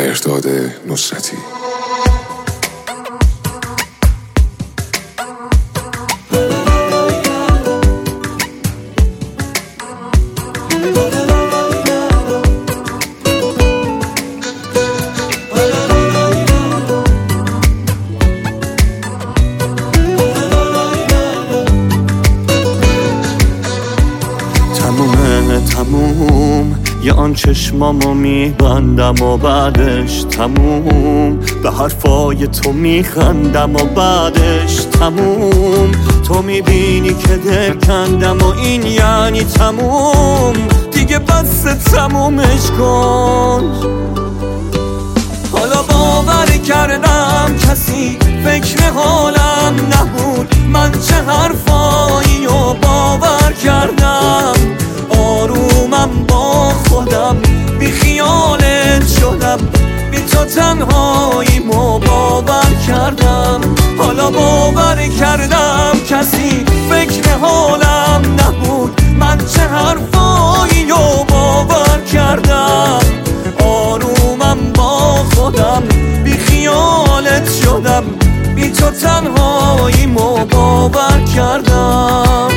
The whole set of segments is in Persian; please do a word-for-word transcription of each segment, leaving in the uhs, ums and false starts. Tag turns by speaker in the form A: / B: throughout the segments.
A: مهرداد نصرتی.
B: تموم یه آن چشمامو میبندم و بعدش تموم به حرفای تو میخندم و بعدش تموم تو میبینی که دل کندم و این یعنی تموم دیگه بس تمومش کن. حالا باور کردم کسی فکر حالم نبود، من چه حرفایی و باور کردم، آرومم با خودم بی خیالت شدم، بی تو تنهاییمو باور کردم. حالا باور کردم کسی فکر حالم نبود، من چه حرفایی و باور کردم، آرومم با خودم بی خیالت شدم، بی تو تنهاییمو باور کردم.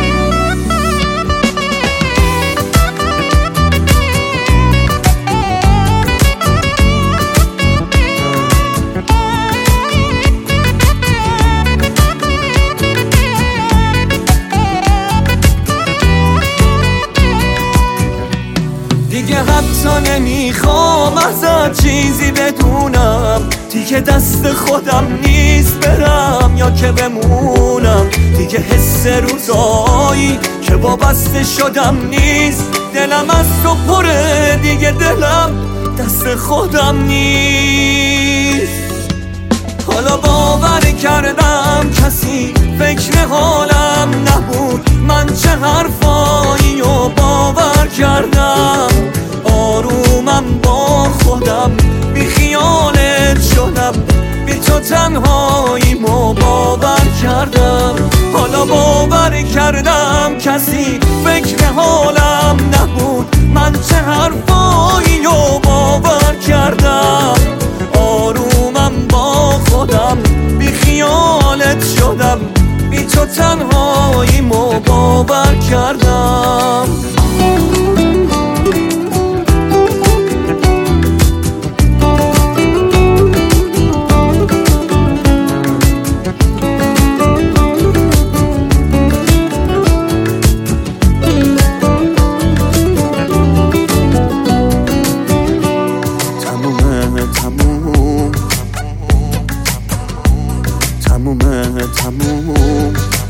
B: دیگه حتی نمیخوام ازت چیزی بدونم، دیگه دست خودم نیست برم یا که بمونم، دیگه حس روزایی که وابسته شدم نیست، دلم از تو پره دیگه دلم دست خودم نیست. حالا باور کردم کسی فکر حالم نبود، من چه حرفایی و باور کردم، آرومم با خودم بی خیالت شدم، بی تو تنهاییمو باور کردم. حالا باور کردم کسی فکر حالم نبود، من چه حرفایی و باور کردم، آرومم با خودم بی خیالت شدم، بی تو تنهاییمو باور کردم. تمومه تموم